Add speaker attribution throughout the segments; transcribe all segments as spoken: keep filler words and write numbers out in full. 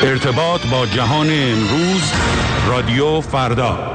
Speaker 1: ارتباط با جهان امروز، رادیو فردا.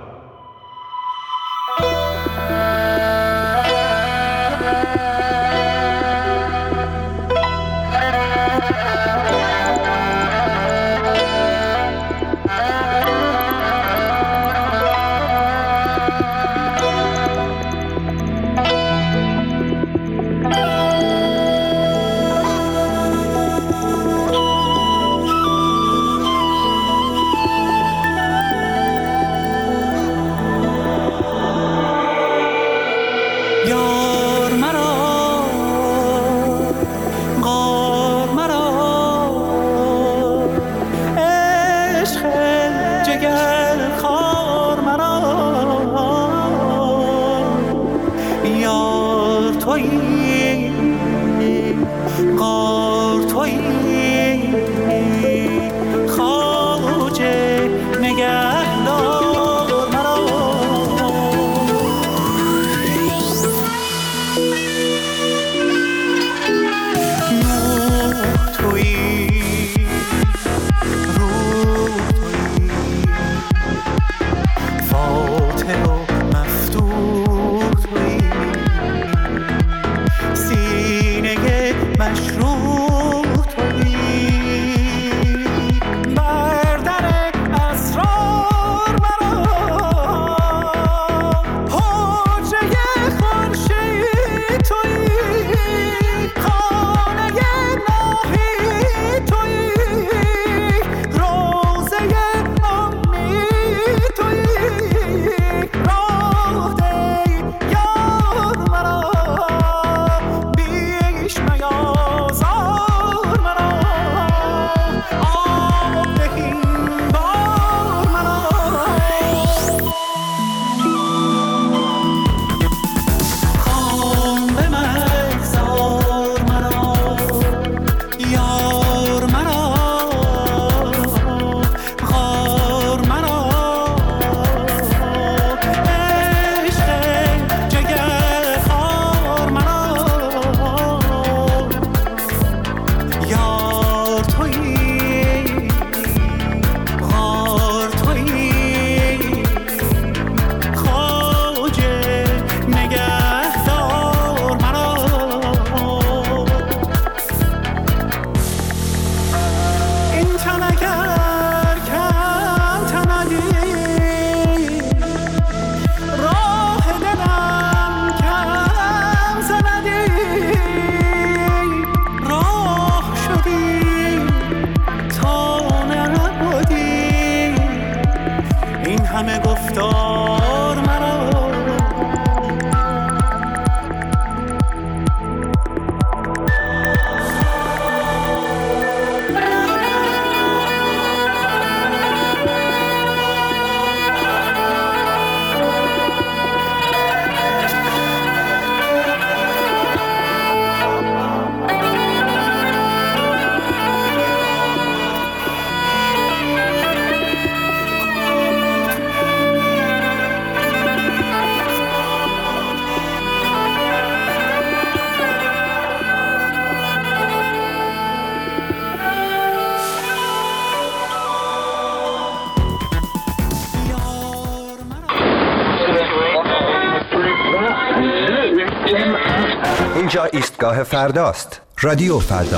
Speaker 2: اینجا ایستگاه فرداست. رادیو فردا.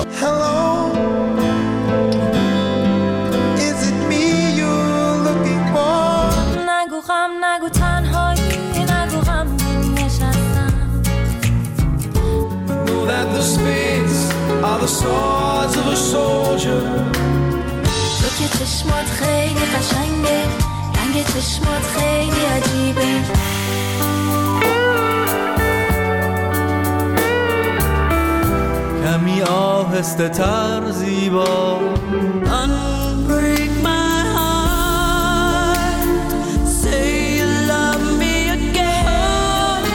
Speaker 3: نگو غم، نگو تنهایی، نگو غم نشستم.
Speaker 4: Know that the spades are the swords of a soldier.
Speaker 3: تو که چشمات خیلی قشنگه، رنگ چشمات خیلی عجیبه.
Speaker 4: کمی آهسته تر زیبا.
Speaker 3: Unbreak my heart, say you love me again.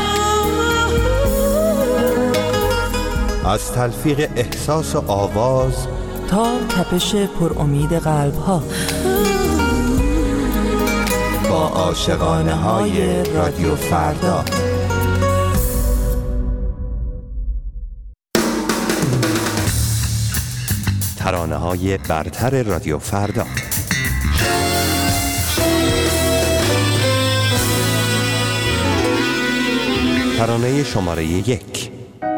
Speaker 2: از تلفیق احساس و آواز
Speaker 5: تا تپش پر امید قلب ها،
Speaker 2: با عاشقانه های رادیو فردا. ترانه‌های برتر رادیو فردا. ترانه شماره یک.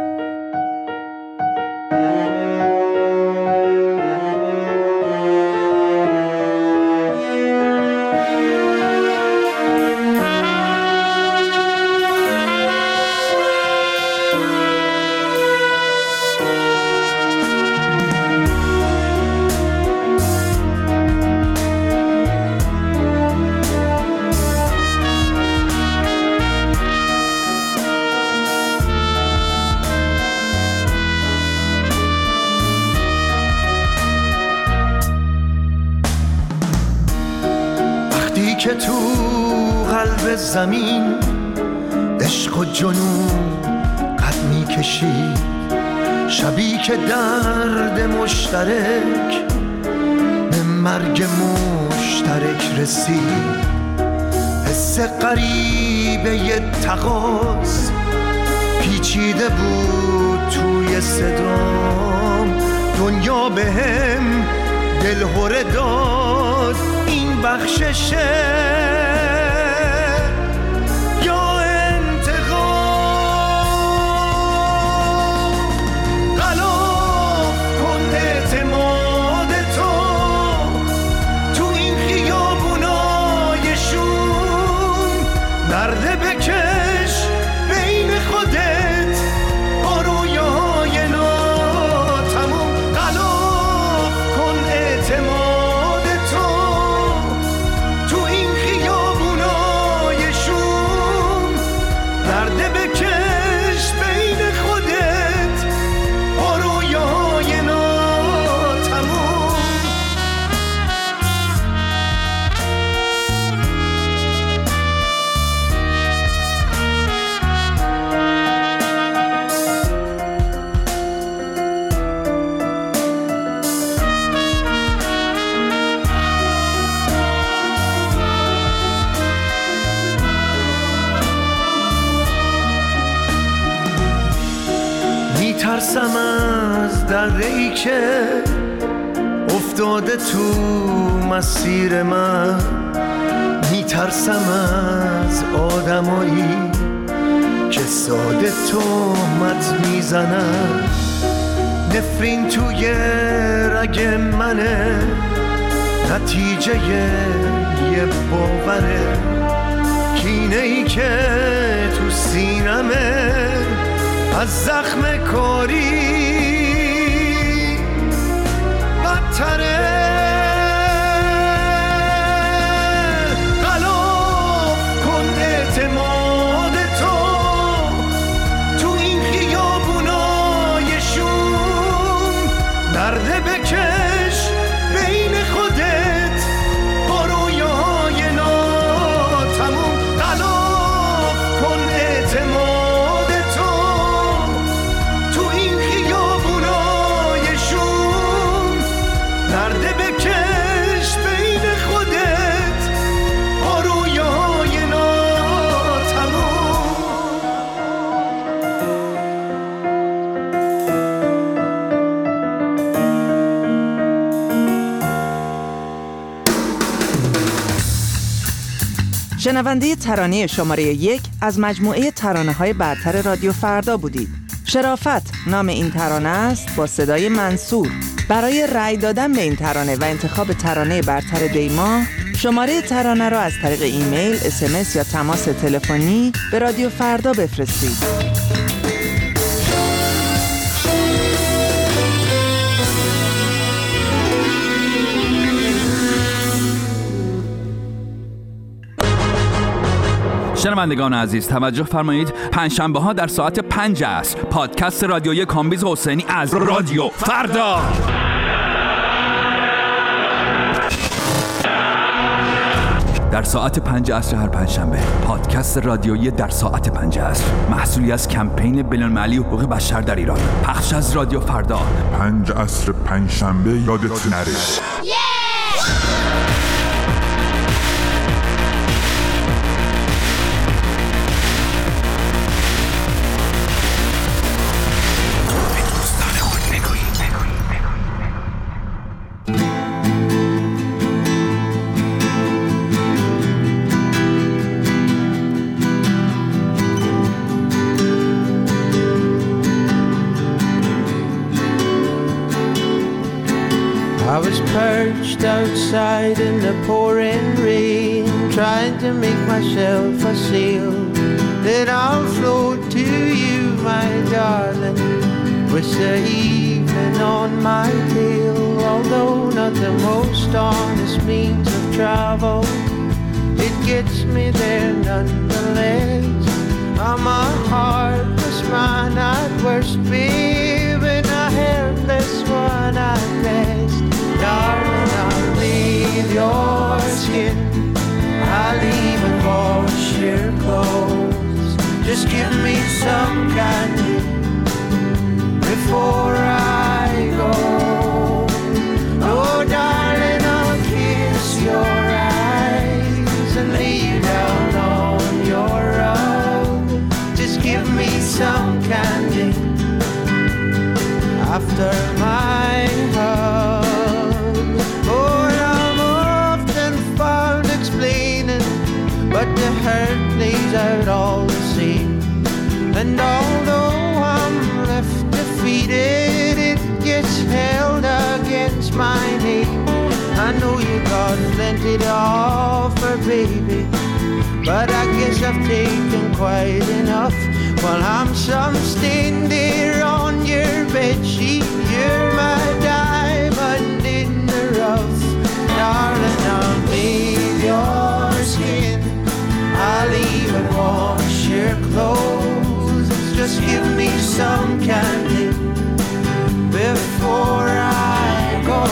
Speaker 4: که تو قلب زمین عشق و جنون قد می کشید، شبی که درد مشترک به مرگ مشترک رسید. حس غریبه ی تقاص پیچیده بود توی صدام، دنیا به هم دلهره داد این بخششه یا انتقام. غلاف کن اعتماد تو تو این خیابونای شوم، نرده بکش بین خودت با رویاهای ناتموم. غلاف کن اعتماد تو تو این خیابونای شوم، نرده بکش بین خودت با رویاهای ناتموم. میترسم از دره‌ای که افتاده تو مسیر من، میترسم از آدمایی که ساده تهمت میزنن. نفرین توی رگ منه، نتیجه یه باوره، کینه ای که تو سینمه از زخم کاری بدتره. غلاف کن اعتماد تو تو این خیابونای شوم، نرده بکش بین خودت با رویاهای ناتموم. غلاف کن اعتماد تو تو این خیابونای شوم، نرده بکش بین خودت با رویاهای ناتموم.
Speaker 5: شنونده ترانه شماره یک از مجموعه ترانه‌های برتر رادیو فردا بودید. شرافت نام این ترانه است با صدای منصور. برای رأی دادن به این ترانه و انتخاب ترانه برتر دیما، شماره ترانه را از طریق ایمیل، اس ام اس یا تماس تلفنی به رادیو فردا بفرستید.
Speaker 6: شنوندگان عزیز توجه فرمایید، پنجشنبه ها در ساعت پنج عصر پادکست رادیویی کامبیز حسینی از رادیو فردا. در ساعت پنج عصر هر پنجشنبه پادکست رادیویی در ساعت پنج عصر، محصولی از کمپین بین‌المللی حقوق بشر در ایران، پخش از رادیو فردا.
Speaker 7: پنج عصر پنجشنبه یادت نره.
Speaker 4: I was perched outside in the pouring rain, trying to make myself a sail, then I'll float to you, my darling, with the evening on my tail. Although not the most honest means of travel, it gets me there nonetheless. I'm a heartless man at worst, babe, and a helpless one at best. Darling, I'll leave your skin, I'll even wash your clothes. Just give me some candy before I go. Oh, darling, I'll kiss your eyes and lay you down on your rug. Just give me some candy after my hug. Oh, I'm often found explaining, but the hurt lays out all the same. And although I'm left defeated, it gets held against my name. I know you got plenty to offer, baby, but I guess I've taken quite enough. While I'm some stain there on your bedsheet, you're my diamond in the rough. Darling, I'll bathe your skin, I'll even wash your clothes. Just give me some candy before I go.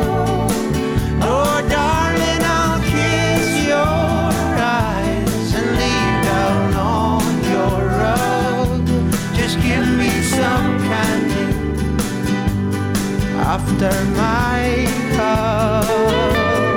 Speaker 4: Oh, darling, I'll kiss your eyes and lay down on your rug. Just give me some candy after my hug.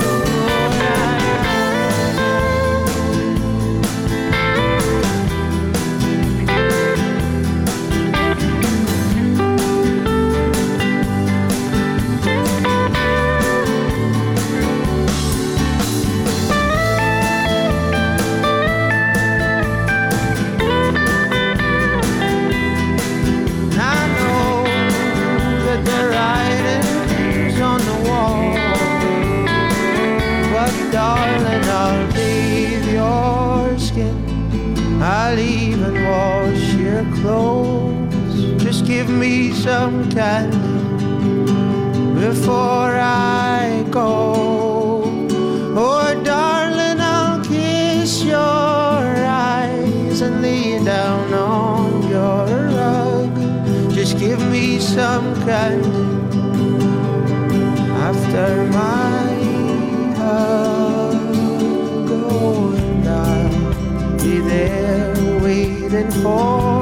Speaker 4: Darling, I'll bathe your skin, I'll even wash your clothes. Just give me some candy before I go. Oh, darling, I'll kiss your eyes and lay you down on your rug. Just give me some candy after my going down, be there waiting for